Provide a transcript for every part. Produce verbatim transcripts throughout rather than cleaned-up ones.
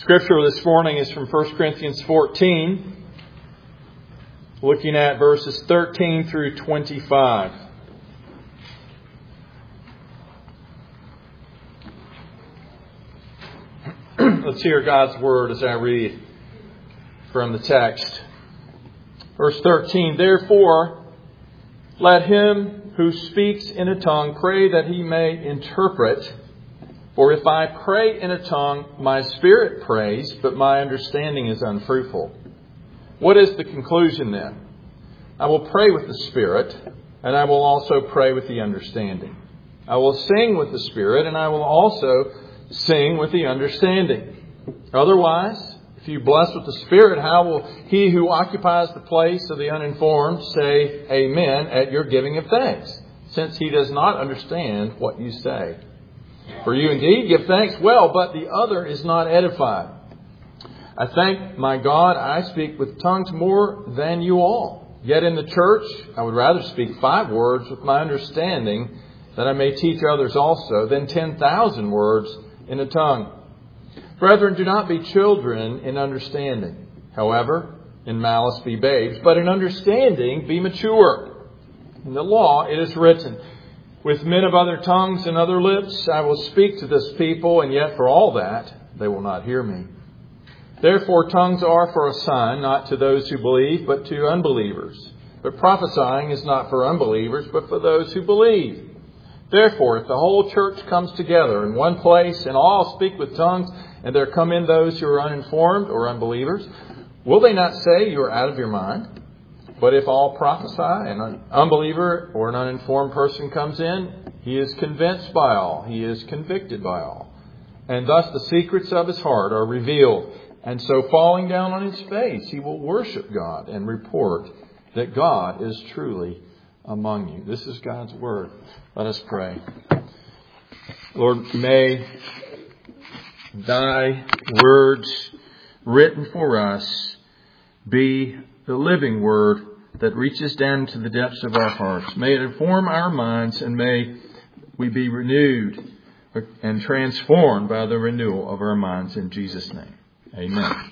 Scripture this morning is from First Corinthians fourteen, looking at verses thirteen through twenty-five. Let's hear God's Word as I read from the text. Verse thirteen, therefore, let him who speaks in a tongue pray that he may interpret. For if I pray in a tongue, my spirit prays, but my understanding is unfruitful. What is the conclusion then? I will pray with the Spirit, and I will also pray with the understanding. I will sing with the Spirit, and I will also sing with the understanding. Otherwise, if you bless with the Spirit, how will he who occupies the place of the uninformed say amen at your giving of thanks, since he does not understand what you say? For you indeed give thanks well, but the other is not edified. I thank my God I speak with tongues more than you all. Yet in the church I would rather speak five words with my understanding, that I may teach others also, than ten thousand words in a tongue. Brethren, do not be children in understanding. However, in malice be babes, but in understanding be mature. In the law it is written, with men of other tongues and other lips I will speak to this people, and yet for all that they will not hear me. Therefore tongues are for a sign, not to those who believe, but to unbelievers. But prophesying is not for unbelievers, but for those who believe. Therefore, if the whole church comes together in one place, and all speak with tongues, and there come in those who are uninformed or unbelievers, will they not say you are out of your mind? But if all prophesy, and an unbeliever or an uninformed person comes in, he is convinced by all, he is convicted by all. And thus the secrets of his heart are revealed. And so falling down on his face, he will worship God and report that God is truly among you. This is God's Word. Let us pray. Lord, may Thy words written for us be the living Word that reaches down to the depths of our hearts. May it inform our minds, and may we be renewed and transformed by the renewal of our minds in Jesus' name. Amen.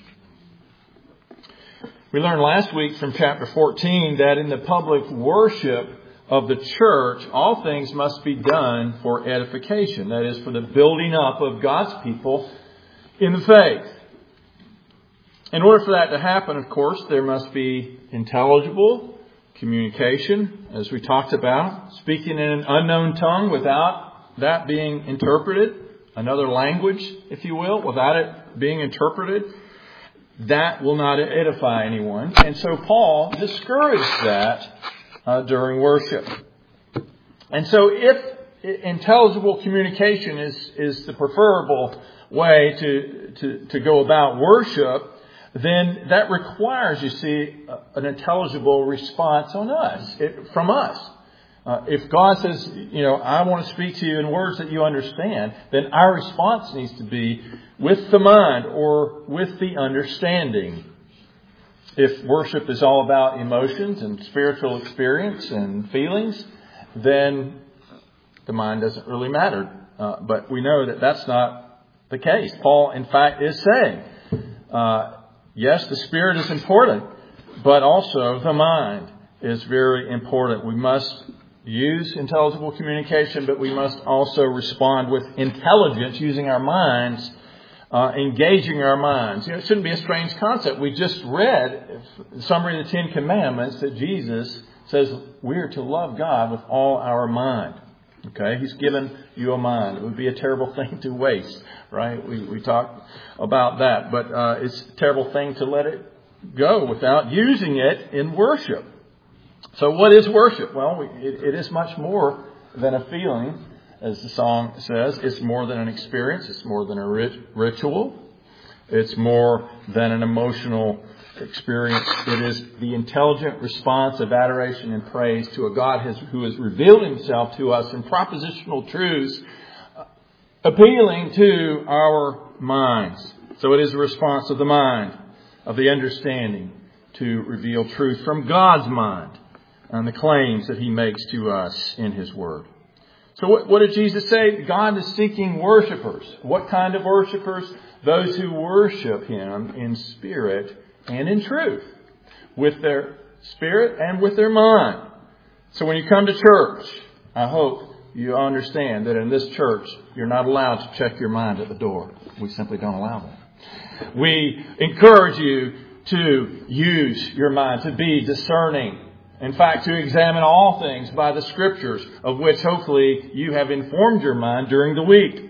We learned last week from chapter fourteen that in the public worship of the church, all things must be done for edification. That is, for the building up of God's people in the faith. In order for that to happen, of course, there must be intelligible communication, as we talked about. Speaking in an unknown tongue without that being interpreted, another language, if you will, without it being interpreted, that will not edify anyone. And so Paul discouraged that uh, during worship. And so if intelligible communication is, is the preferable way to, to, to go about worship, then that requires, you see, an intelligible response on us, it, from us. Uh, if God says, you know, I want to speak to you in words that you understand, then our response needs to be with the mind or with the understanding. If worship is all about emotions and spiritual experience and feelings, then the mind doesn't really matter. Uh, but we know that that's not the case. Paul, in fact, is saying, uh, yes, the spirit is important, but also the mind is very important. We must use intelligible communication, but we must also respond with intelligence, using our minds, uh, engaging our minds. You know, it shouldn't be a strange concept. We just read the summary of the Ten Commandments that Jesus says we are to love God with all our mind. Okay, He's given you a mind. It would be a terrible thing to waste, right? We we talked about that, but uh, it's a terrible thing to let it go without using it in worship. So what is worship? Well, we, it, it is much more than a feeling, as the song says. It's more than an experience. It's more than a rit- ritual. It's more than an emotional experience. It is the intelligent response of adoration and praise to a God has, who has revealed Himself to us in propositional truths, appealing to our minds. So it is a response of the mind, of the understanding, to reveal truth from God's mind and the claims that He makes to us in His Word. So what, what did Jesus say? God is seeking worshipers. What kind of worshipers? Those who worship Him in spirit and in truth. With their spirit and with their mind. So when you come to church, I hope you understand that in this church, you're not allowed to check your mind at the door. We simply don't allow that. We encourage you to use your mind, to be discerning. In fact, to examine all things by the Scriptures, of which hopefully you have informed your mind during the week.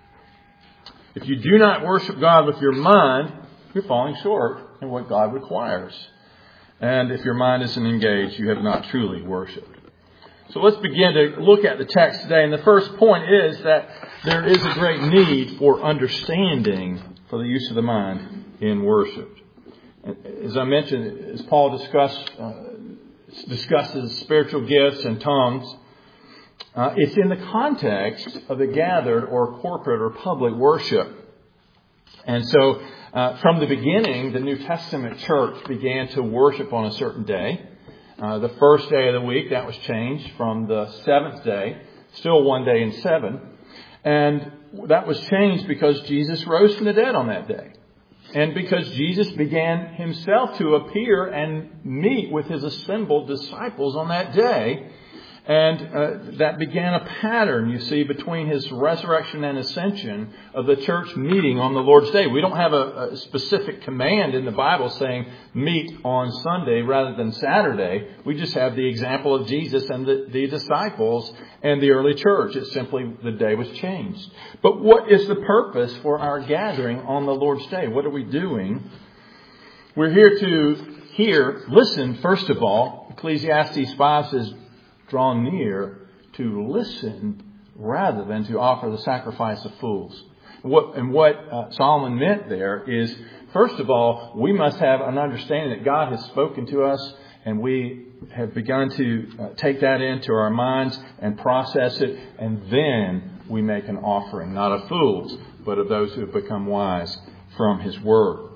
If you do not worship God with your mind, you're falling short in what God requires. And if your mind isn't engaged, you have not truly worshipped. So let's begin to look at the text today. And the first point is that there is a great need for understanding for the use of the mind in worship. As I mentioned, as Paul discussed, uh, discusses spiritual gifts and tongues, uh, it's in the context of the gathered or corporate or public worship. And so uh, from the beginning, the New Testament church began to worship on a certain day. Uh, the first day of the week, that was changed from the seventh day, still one day in seven. And that was changed because Jesus rose from the dead on that day. And because Jesus began Himself to appear and meet with His assembled disciples on that day. And uh, that began a pattern, you see, between His resurrection and ascension of the church meeting on the Lord's Day. We don't have a, a specific command in the Bible saying meet on Sunday rather than Saturday. We just have the example of Jesus and the, the disciples and the early church. It's simply the day was changed. But what is the purpose for our gathering on the Lord's Day? What are we doing? We're here to hear, listen, first of all. Ecclesiastes five says, draw near to listen rather than to offer the sacrifice of fools. What, and what uh, Solomon meant there is, first of all, we must have an understanding that God has spoken to us, and we have begun to uh, take that into our minds and process it, and then we make an offering, not of fools, but of those who have become wise from His Word.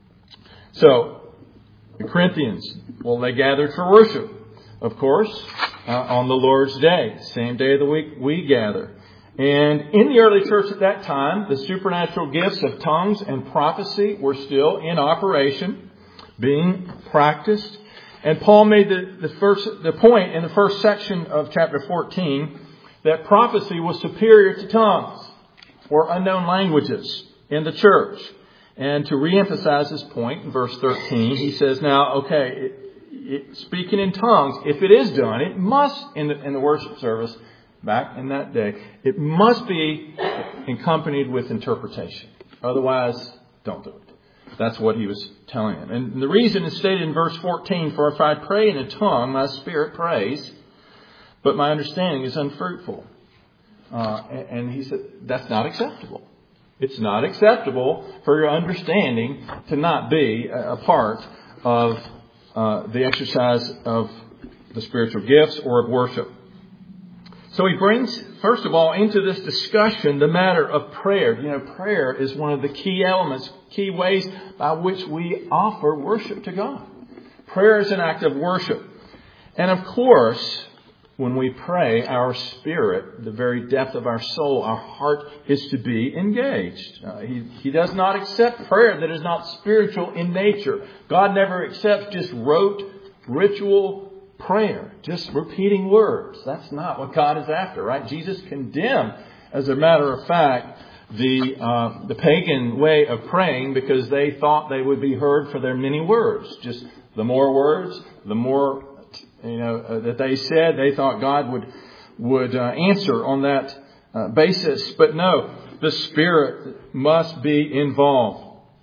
So, the Corinthians, well, they gathered for worship, of course. Uh, on the Lord's Day, same day of the week we gather. And in the early church at that time, the supernatural gifts of tongues and prophecy were still in operation, being practiced. And Paul made the, the first the point in the first section of chapter fourteen that prophecy was superior to tongues or unknown languages in the church. And to reemphasize his point in verse thirteen, he says, now, okay, it, It, speaking in tongues, if it is done, it must, in the, in the worship service, back in that day, it must be accompanied with interpretation. Otherwise, don't do it. That's what he was telling them. And the reason is stated in verse fourteen, for if I pray in a tongue, my spirit prays, but my understanding is unfruitful. Uh, and, and he said, that's not acceptable. It's not acceptable for your understanding to not be a, a part of Uh, the exercise of the spiritual gifts or of worship. So he brings, first of all, into this discussion the matter of prayer. You know, prayer is one of the key elements, key ways by which we offer worship to God. Prayer is an act of worship. And of course, when we pray, our spirit, the very depth of our soul, our heart is to be engaged. Uh, he, he does not accept prayer that is not spiritual in nature. God never accepts just rote, ritual prayer, just repeating words. That's not what God is after, right? Jesus condemned, as a matter of fact, the uh, the pagan way of praying because they thought they would be heard for their many words. Just the more words, the more You know, uh, that they said, they thought God would would uh, answer on that uh, basis. But no, the Spirit must be involved.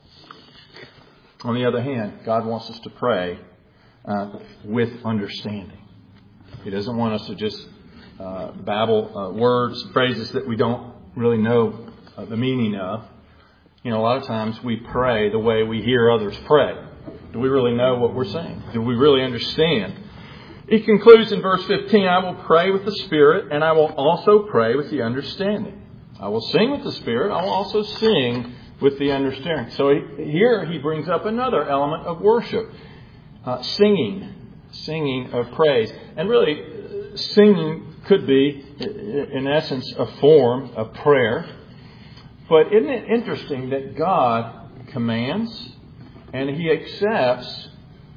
On the other hand, God wants us to pray uh, with understanding. He doesn't want us to just uh, babble uh, words, phrases that we don't really know uh, the meaning of. You know, a lot of times we pray the way we hear others pray. Do we really know what we're saying? Do we really understand? He concludes in verse fifteen, I will pray with the Spirit, and I will also pray with the understanding. I will sing with the Spirit. I will also sing with the understanding. So he, here he brings up another element of worship. Uh, singing. Singing of praise. And really, singing could be, in essence, a form of prayer. But isn't it interesting that God commands and He accepts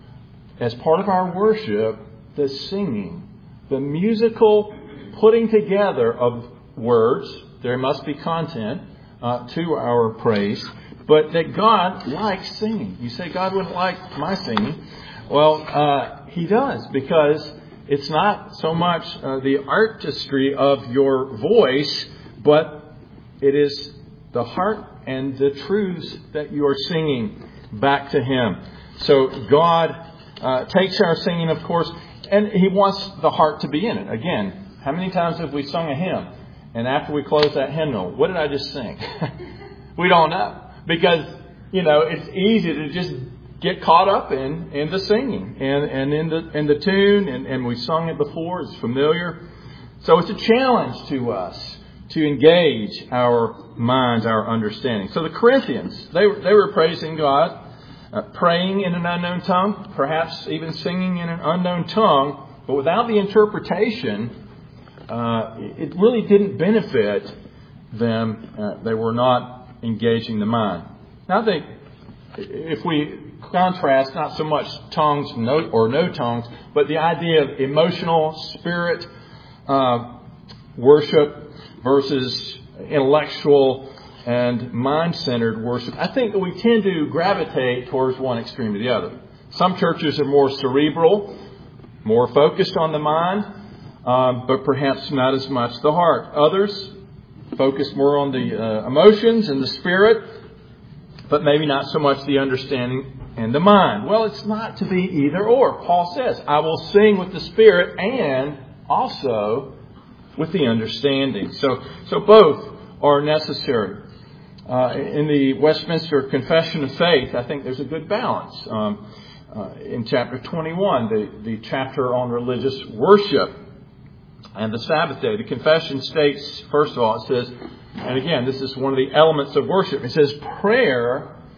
as part of our worship the singing, the musical putting together of words. There must be content uh, to our praise, but that God likes singing. You say God wouldn't like my singing. Well, uh, He does, because it's not so much uh, the artistry of your voice, but it is the heart and the truths that you are singing back to Him. So God uh, takes our singing, of course, and He wants the heart to be in it. Again, how many times have we sung a hymn? And after we close that hymnal, what did I just sing? We don't know. Because, you know, it's easy to just get caught up in, in the singing and, and in the in the tune. And, and we've sung it before. It's familiar. So it's a challenge to us to engage our minds, our understanding. So the Corinthians, they, they were praising God, uh, praying in an unknown tongue, perhaps even singing in an unknown tongue. But without the interpretation, Uh, it really didn't benefit them. Uh, they were not engaging the mind. Now, they, if we contrast not so much tongues no, or no tongues, but the idea of emotional spirit uh, worship versus intellectual and mind-centered worship, I think that we tend to gravitate towards one extreme or the other. Some churches are more cerebral, more focused on the mind, Um, but perhaps not as much the heart. Others focus more on the uh, emotions and the spirit, but maybe not so much the understanding and the mind. Well, it's not to be either or. Paul says, I will sing with the spirit and also with the understanding. So, so both are necessary. Uh, in the Westminster Confession of Faith, I think there's a good balance. Um, uh, in chapter twenty-one, the, the chapter on religious worship and the Sabbath day, the confession states, first of all, it says, and again, this is one of the elements of worship. It says, prayer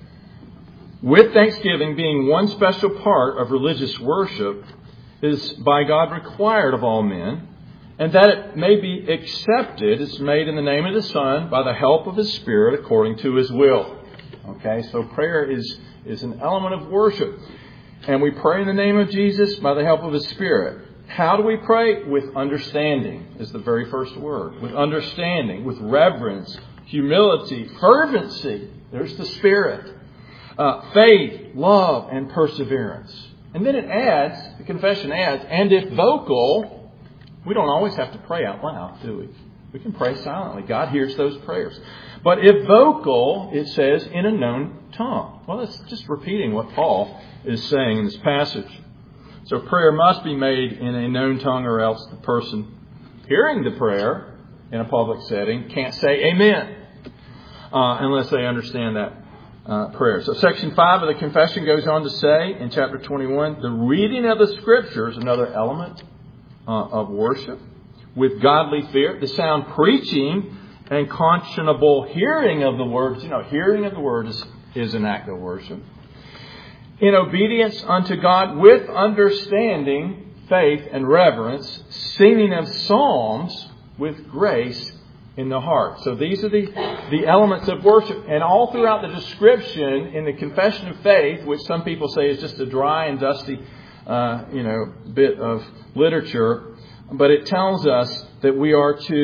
with thanksgiving being one special part of religious worship is by God required of all men, and that it may be accepted is made in the name of the Son by the help of His Spirit according to His will. Okay, so prayer is, is an element of worship. And we pray in the name of Jesus by the help of His Spirit. How do we pray? With understanding is the very first word. With understanding, with reverence, humility, fervency. There's the Spirit. Uh, faith, love, and perseverance. And then it adds, the confession adds, and if vocal, we don't always have to pray out loud, do we? We can pray silently. God hears those prayers. But if vocal, it says, in a known tongue. Well, it's just repeating what Paul is saying in this passage. So prayer must be made in a known tongue, or else the person hearing the prayer in a public setting can't say amen uh, unless they understand that uh, prayer. So section five of the confession goes on to say in chapter twenty-one, the reading of the Scriptures, another element uh, of worship, with godly fear, the sound preaching and conscionable hearing of the words. You know, hearing of the word is, is an act of worship. In obedience unto God with understanding, faith, and reverence, singing of psalms with grace in the heart. So these are the, the elements of worship. And all throughout the description in the Confession of Faith, which some people say is just a dry and dusty uh, you know, bit of literature, but it tells us that we are to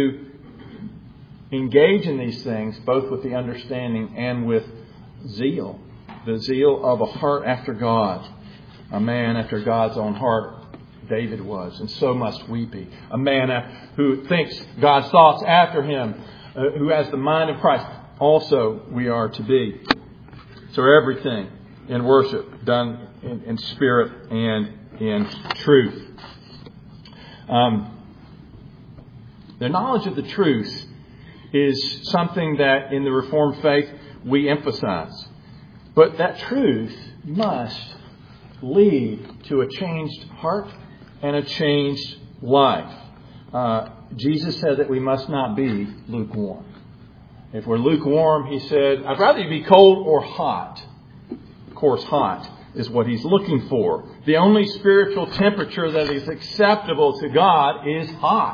engage in these things both with the understanding and with zeal. The zeal of a heart after God. A man after God's own heart, David was. And so must we be. A man who thinks God's thoughts after him. Uh, who has the mind of Christ. Also we are to be. So everything in worship done in, in spirit and in truth. Um, the knowledge of the truth is something that in the Reformed faith we emphasize. But that truth must lead to a changed heart and a changed life. Uh, Jesus said that we must not be lukewarm. If we're lukewarm, He said, I'd rather you be cold or hot. Of course, hot is what He's looking for. The only spiritual temperature that is acceptable to God is hot.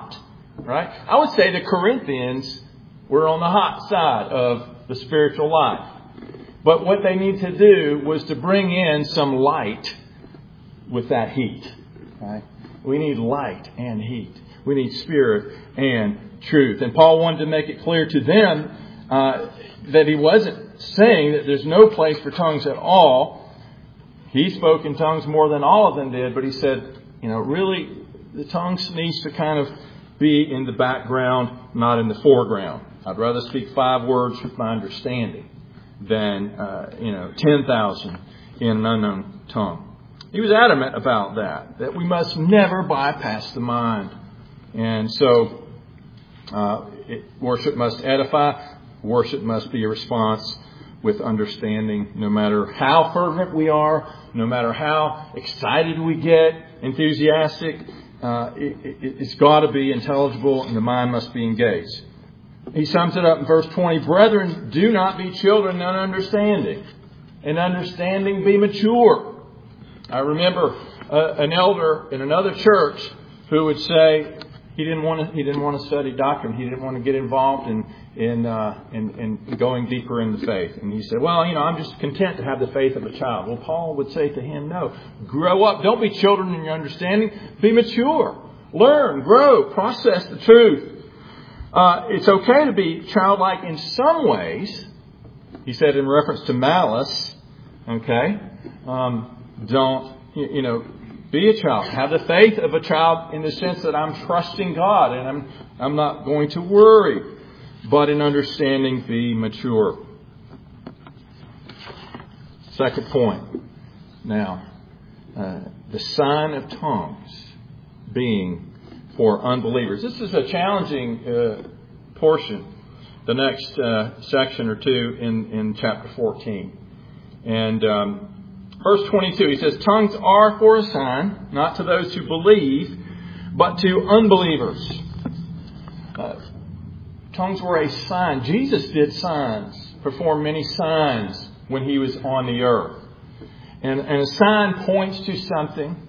Right? I would say the Corinthians were on the hot side of the spiritual life. But what they need to do was to bring in some light with that heat. Right? We need light and heat. We need spirit and truth. And Paul wanted to make it clear to them uh, that he wasn't saying that there's no place for tongues at all. He spoke in tongues more than all of them did, but he said, you know, really, the tongues needs to kind of be in the background, not in the foreground. I'd rather speak five words with my understanding than, uh, you know, ten thousand in an unknown tongue. He was adamant about that, that we must never bypass the mind. And so, uh, it, worship must edify. Worship must be a response with understanding, no matter how fervent we are, no matter how excited we get, enthusiastic, uh, it, it, it's got to be intelligible and the mind must be engaged. He sums it up in verse twenty, brethren, do not be children in understanding. In understanding, be mature. I remember uh, an elder in another church who would say he didn't want to, he didn't want to study doctrine. He didn't want to get involved in, in, uh, in, in going deeper in the faith. And he said, well, you know, I'm just content to have the faith of a child. Well, Paul would say to him, no, grow up. Don't be children in your understanding. Be mature. Learn, grow, process the truth. Uh, it's okay to be childlike in some ways. He said in reference to malice, okay, um, don't, you, you know, be a child. Have the faith of a child in the sense that I'm trusting God and I'm I'm not going to worry. But in understanding, be mature. Second point. Now, uh, the sign of tongues being for unbelievers. This is a challenging uh, portion, the next uh, section or two in, in chapter fourteen. And um, verse twenty-two, he says, tongues are for a sign, not to those who believe, but to unbelievers. Uh, tongues were a sign. Jesus did signs, performed many signs when he was on the earth. And, and a sign points to something.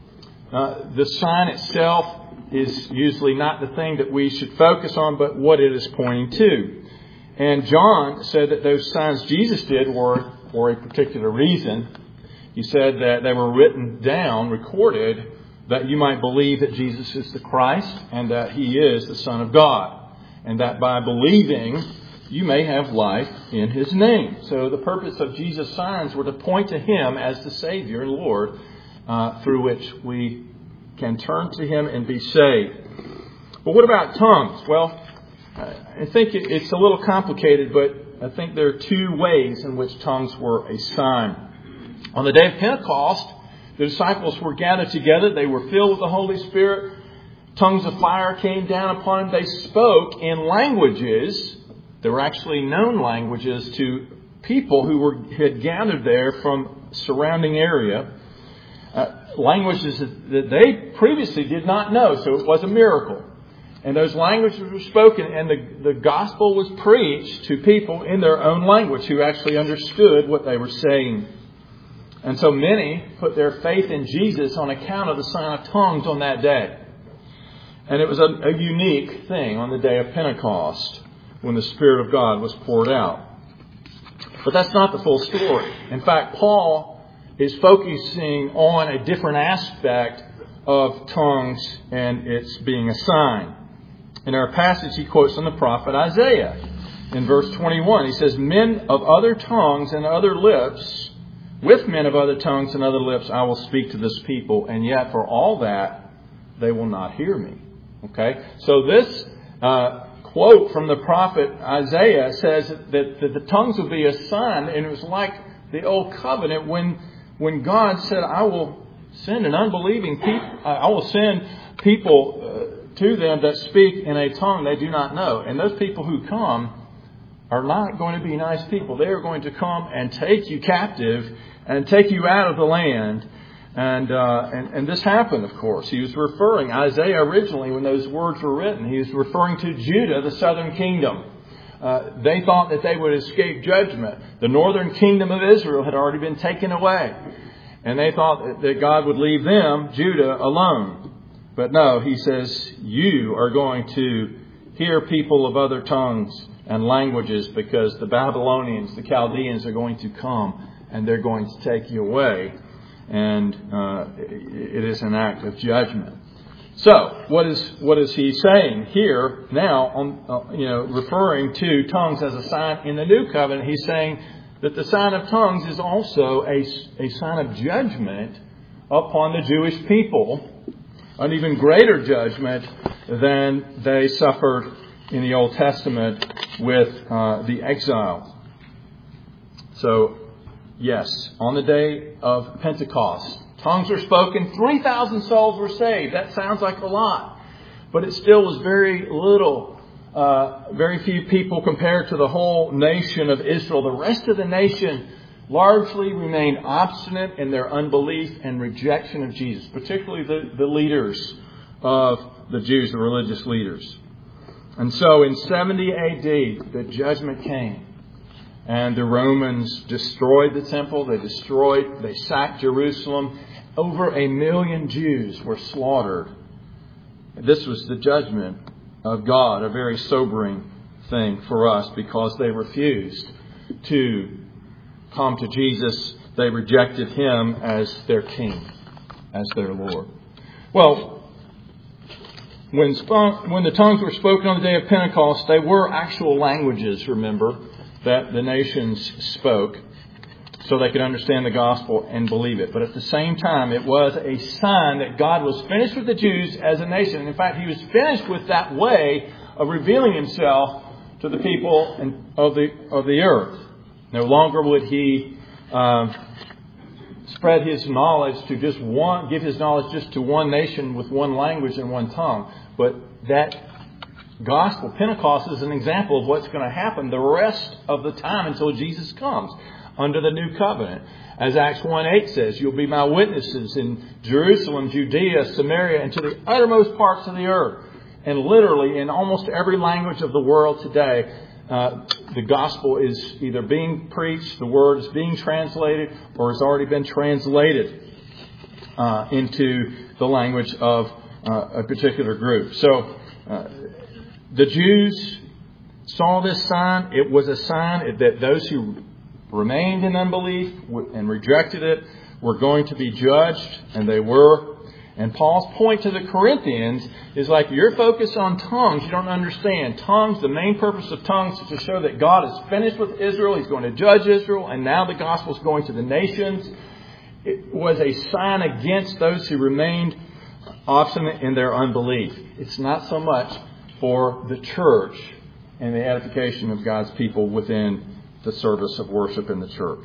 Uh, the sign itself is usually not the thing that we should focus on, but what it is pointing to. And John said that those signs Jesus did were for a particular reason. He said that they were written down, recorded, that you might believe that Jesus is the Christ and that He is the Son of God. And that by believing, you may have life in His name. So the purpose of Jesus' signs were to point to Him as the Savior and Lord, uh, through which we can turn to Him and be saved. But what about tongues? Well, I think it's a little complicated, but I think there are two ways in which tongues were a sign. On the day of Pentecost, the disciples were gathered together. They were filled with the Holy Spirit. Tongues of fire came down upon them. They spoke in languages. They were actually known languages to people who were had gathered there from surrounding area. Uh, languages that they previously did not know. So it was a miracle. And those languages were spoken, and the, the gospel was preached to people in their own language who actually understood what they were saying. And so many put their faith in Jesus on account of the sign of tongues on that day. And it was a, a unique thing on the day of Pentecost when the Spirit of God was poured out. But that's not the full story. In fact, Paul is focusing on a different aspect of tongues and its being a sign. In our passage, he quotes from the prophet Isaiah. In verse twenty-one, he says, men of other tongues and other lips, with men of other tongues and other lips, I will speak to this people, and yet for all that, they will not hear me. Okay? So this uh, quote from the prophet Isaiah says that, that the tongues will be a sign, and it was like the old covenant when when God said, I will send an unbelieving people, I will send people uh, to them that speak in a tongue they do not know. And those people who come are not going to be nice people. They are going to come and take you captive and take you out of the land. And, uh, and and this happened, of course. He was referring, Isaiah originally, when those words were written, he was referring to Judah, the southern kingdom. Uh, they thought that they would escape judgment. The northern kingdom of Israel had already been taken away. And they thought that God would leave them, Judah, alone. But no, he says, you are going to hear people of other tongues and languages because the Babylonians, the Chaldeans are going to come and they're going to take you away. And uh, it is an act of judgment. So, what is what is he saying here now? On uh, you know, referring to tongues as a sign in the new covenant, he's saying that the sign of tongues is also a, a sign of judgment upon the Jewish people, an even greater judgment than they suffered in the Old Testament with uh, the exile. So, yes, on the day of Pentecost, tongues were spoken, three thousand souls were saved. That sounds like a lot, but it still was very little, uh, very few people compared to the whole nation of Israel. The rest of the nation largely remained obstinate in their unbelief and rejection of Jesus, particularly the, the leaders of the Jews, the religious leaders. And so in seventy A D, the judgment came. And the Romans destroyed the temple. They destroyed, they sacked Jerusalem. Over a million Jews were slaughtered. This was the judgment of God, a very sobering thing for us because they refused to come to Jesus. They rejected Him as their King, as their Lord. Well, when, when the tongues were spoken on the day of Pentecost, they were actual languages, remember, that the nations spoke so they could understand the gospel and believe it. But at the same time, it was a sign that God was finished with the Jews as a nation. And in fact, He was finished with that way of revealing Himself to the people of the of the earth. No longer would He uh, spread His knowledge to just one, give His knowledge just to one nation with one language and one tongue. But that gospel, Pentecost, is an example of what's going to happen the rest of the time until Jesus comes under the new covenant. As Acts one eight says, you'll be my witnesses in Jerusalem, Judea, Samaria, and to the uttermost parts of the earth. And literally in almost every language of the world today, uh, the gospel is either being preached, the word is being translated, or has already been translated uh, into the language of uh, a particular group. So, uh, the Jews saw this sign. It was a sign that those who remained in unbelief and rejected it were going to be judged, and they were. And Paul's point to the Corinthians is like, you're focused on tongues. You don't understand. Tongues, the main purpose of tongues is to show that God is finished with Israel. He's going to judge Israel, and now the gospel is going to the nations. It was a sign against those who remained obstinate in their unbelief. It's not so much for the church and the edification of God's people within the service of worship in the church.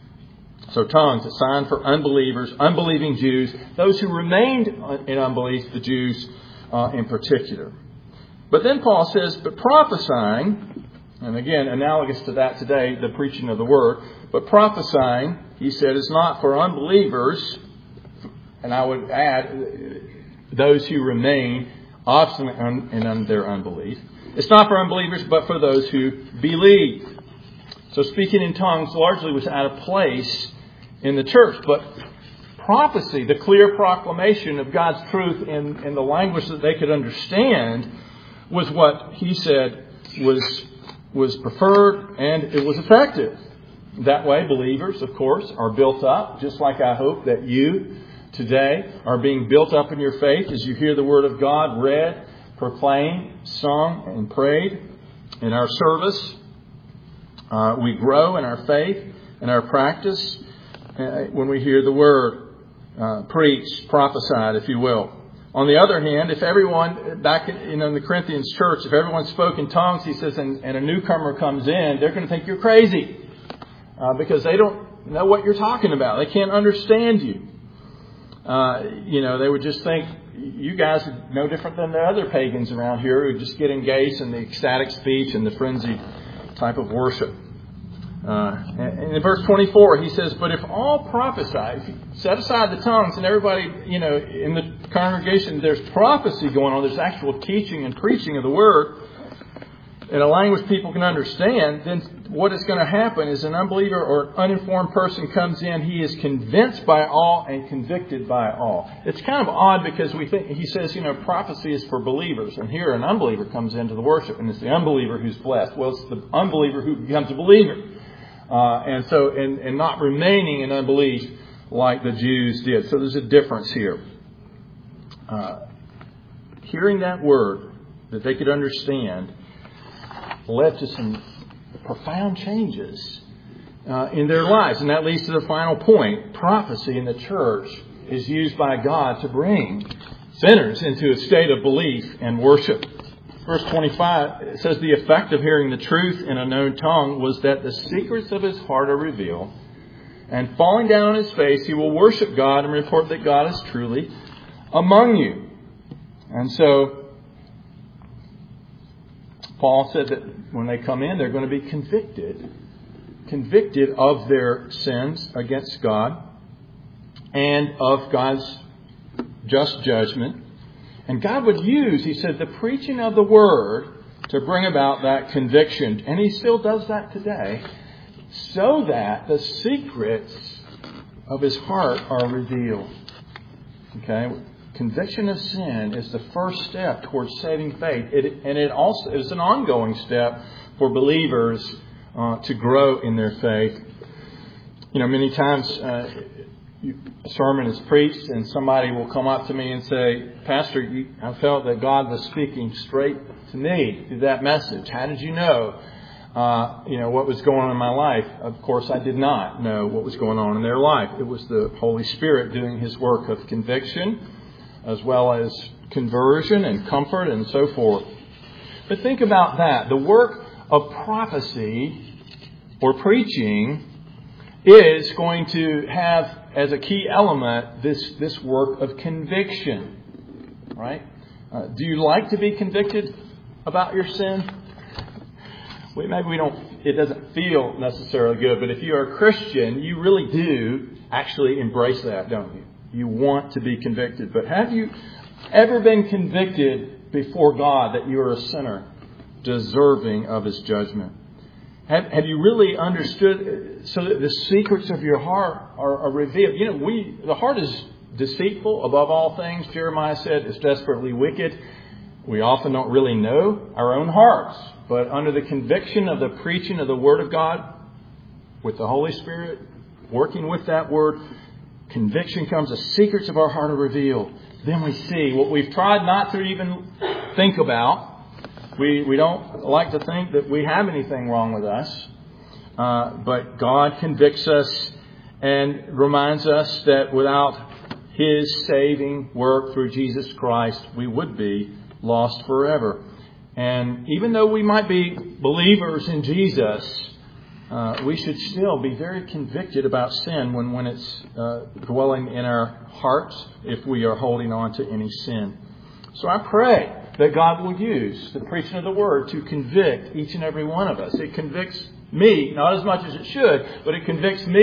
So tongues, a sign for unbelievers, unbelieving Jews, those who remained in unbelief, the Jews uh, in particular. But then Paul says, but prophesying, and again, analogous to that today, the preaching of the word, but prophesying, he said, is not for unbelievers, and I would add, those who remain obstinate in their unbelief. It's not for unbelievers, but for those who believe. So speaking in tongues largely was out of place in the church. But prophecy, the clear proclamation of God's truth in, in the language that they could understand, was what he said was, was preferred, and it was effective. That way, believers, of course, are built up, just like I hope that you today are being built up in your faith as you hear the Word of God read, proclaimed, sung, and prayed in our service. Uh, we grow in our faith and our practice uh, when we hear the Word uh, preached, prophesied, if you will. On the other hand, if everyone, back in, you know, in the Corinthians church, if everyone spoke in tongues, he says, and, and a newcomer comes in, they're going to think you're crazy uh, because they don't know what you're talking about. They can't understand you. Uh, you know, they would just think you guys are no different than the other pagans around here who just get engaged in the ecstatic speech and the frenzied type of worship. Uh, and in verse twenty-four, he says, but if all prophesy, if you set aside the tongues and everybody, you know, in the congregation, there's prophecy going on, there's actual teaching and preaching of the word, in a language people can understand, then what is going to happen is an unbeliever or uninformed person comes in, he is convinced by all and convicted by all. It's kind of odd because we think, he says, you know, prophecy is for believers. And here an unbeliever comes into the worship and it's the unbeliever who's blessed. Well, it's the unbeliever who becomes a believer. Uh, and so, and, and not remaining in unbelief like the Jews did. So there's a difference here. Uh, hearing that word that they could understand led to some profound changes uh, in their lives. And that leads to the final point. Prophecy in the church is used by God to bring sinners into a state of belief and worship. Verse twenty-five, it says, the effect of hearing the truth in a known tongue was that the secrets of his heart are revealed. And falling down on his face, he will worship God and report that God is truly among you. And so, Paul said that when they come in, they're going to be convicted. Convicted of their sins against God and of God's just judgment. And God would use, he said, the preaching of the word to bring about that conviction. And he still does that today, so that the secrets of his heart are revealed. Okay? Conviction of sin is the first step towards saving faith. It, and it also is an ongoing step for believers uh, to grow in their faith. You know, many times uh, you, a sermon is preached and somebody will come up to me and say, Pastor, you, I felt that God was speaking straight to me through that message. How did you know, uh, you know, what was going on in my life? Of course, I did not know what was going on in their life. It was the Holy Spirit doing his work of conviction, as well as conversion and comfort and so forth. But think about that. The work of prophecy or preaching is going to have as a key element this, this work of conviction. Right? Uh, do you like to be convicted about your sin? Well, maybe we don't, it doesn't feel necessarily good, but if you are a Christian, you really do actually embrace that, don't you? You want to be convicted. But have you ever been convicted before God that you are a sinner deserving of his judgment? Have, have you really understood so that the secrets of your heart are, are revealed? You know, we the heart is deceitful above all things. Jeremiah said it's desperately wicked. We often don't really know our own hearts. But under the conviction of the preaching of the Word of God with the Holy Spirit, working with that Word, conviction comes, the secrets of our heart are revealed. Then we see what we've tried not to even think about. We we don't like to think that we have anything wrong with us. Uh, but God convicts us and reminds us that without his saving work through Jesus Christ, we would be lost forever. And even though we might be believers in Jesus, Uh, we should still be very convicted about sin when, when it's uh, dwelling in our hearts if we are holding on to any sin. So I pray that God will use the preaching of the Word to convict each and every one of us. It convicts me, not as much as it should, but it convicts me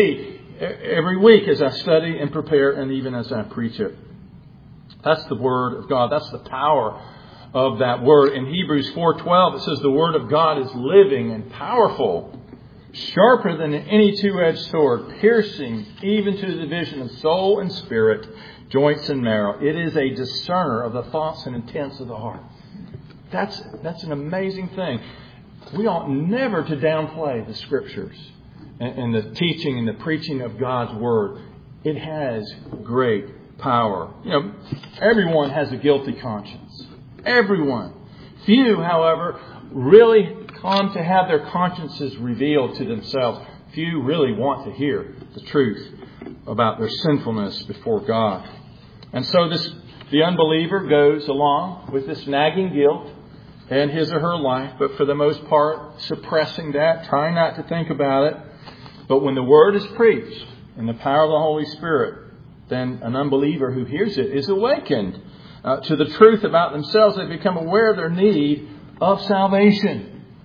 every week as I study and prepare and even as I preach it. That's the Word of God. That's the power of that Word. In Hebrews four twelve, it says the Word of God is living and powerful, sharper than any two-edged sword, piercing even to the division of soul and spirit, joints and marrow. It is a discerner of the thoughts and intents of the heart. That's that's an amazing thing. We ought never to downplay the Scriptures and, and the teaching and the preaching of God's Word. It has great power. You know, everyone has a guilty conscience. Everyone. Few, however, really come to have their consciences revealed to themselves. Few really want to hear the truth about their sinfulness before God. And so this the unbeliever goes along with this nagging guilt in his or her life, but for the most part suppressing that, trying not to think about it. But when the Word is preached in the power of the Holy Spirit, then an unbeliever who hears it is awakened uh, to the truth about themselves. They become aware of their need of salvation.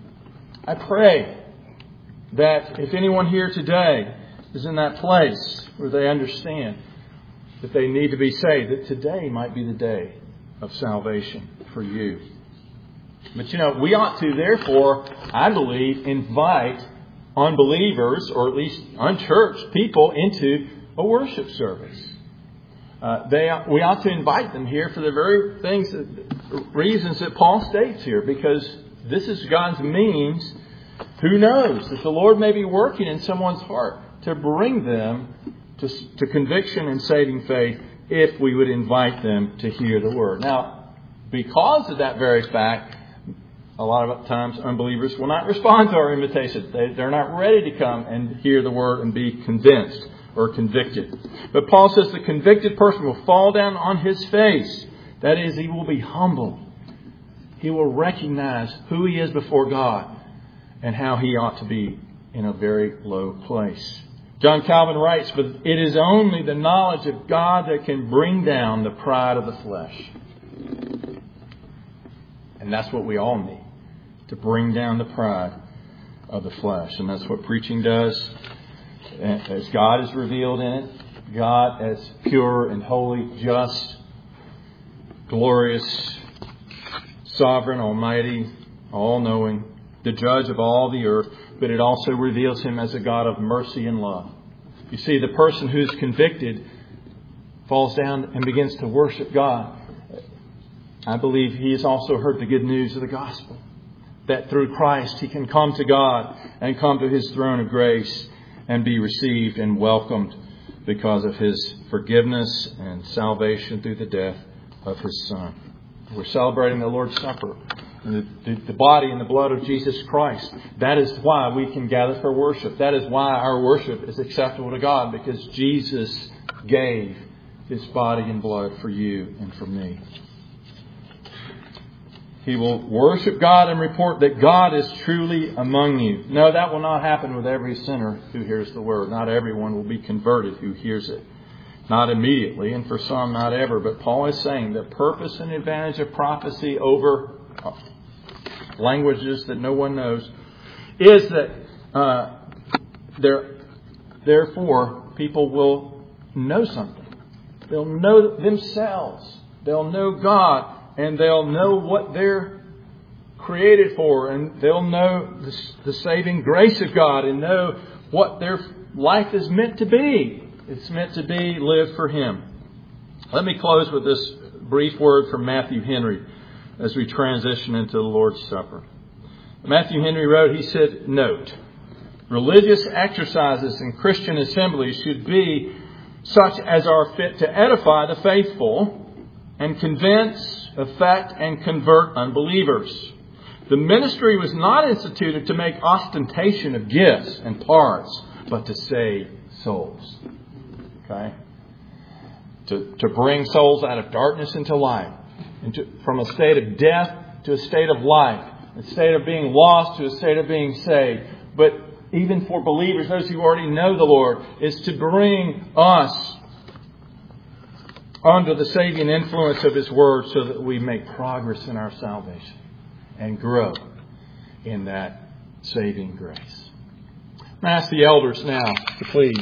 I pray that if anyone here today is in that place where they understand that they need to be saved, that today might be the day of salvation for you. But you know, we ought to, therefore, I believe, invite unbelievers, or at least unchurched people, into a worship service. Uh, they we ought to invite them here for the very things, that, reasons that Paul states here, because this is God's means. Who knows that the Lord may be working in someone's heart to bring them to, to conviction and saving faith if we would invite them to hear the Word. Now, because of that very fact, a lot of times unbelievers will not respond to our invitation. They, they're not ready to come and hear the Word and be convinced or convicted. But Paul says the convicted person will fall down on his face. That is, he will be humble. He will recognize who he is before God and how he ought to be in a very low place. John Calvin writes, "But it is only the knowledge of God that can bring down the pride of the flesh." And that's what we all need, to bring down the pride of the flesh. And that's what preaching does. As God is revealed in it, God as pure and holy, just, glorious, sovereign, almighty, all-knowing, the judge of all the earth, but it also reveals Him as a God of mercy and love. You see, the person who's convicted falls down and begins to worship God. I believe he has also heard the good news of the gospel, that through Christ he can come to God and come to His throne of grace and be received and welcomed because of His forgiveness and salvation through the death of His Son. We're celebrating the Lord's Supper, the, the, the body and the blood of Jesus Christ. That is why we can gather for worship. That is why our worship is acceptable to God, because Jesus gave His body and blood for you and for me. He will worship God and report that God is truly among you. No, that will not happen with every sinner who hears the Word. Not everyone will be converted who hears it. Not immediately, and for some, not ever. But Paul is saying the purpose and advantage of prophecy over languages that no one knows is that uh, there, therefore people will know something. They'll know themselves. They'll know God. And they'll know what they're created for. And they'll know the, the saving grace of God. And know what their life is meant to be. It's meant to be lived for Him. Let me close with this brief word from Matthew Henry as we transition into the Lord's Supper. Matthew Henry wrote, he said, "Note, religious exercises in Christian assemblies should be such as are fit to edify the faithful and convince, affect, and convert unbelievers. The ministry was not instituted to make ostentation of gifts and parts, but to save souls." Okay? To, to bring souls out of darkness into light. Into, from a state of death to a state of life. A state of being lost to a state of being saved. But even for believers, those who already know the Lord, is to bring us under the saving influence of His Word so that we make progress in our salvation and grow in that saving grace. I ask the elders now to please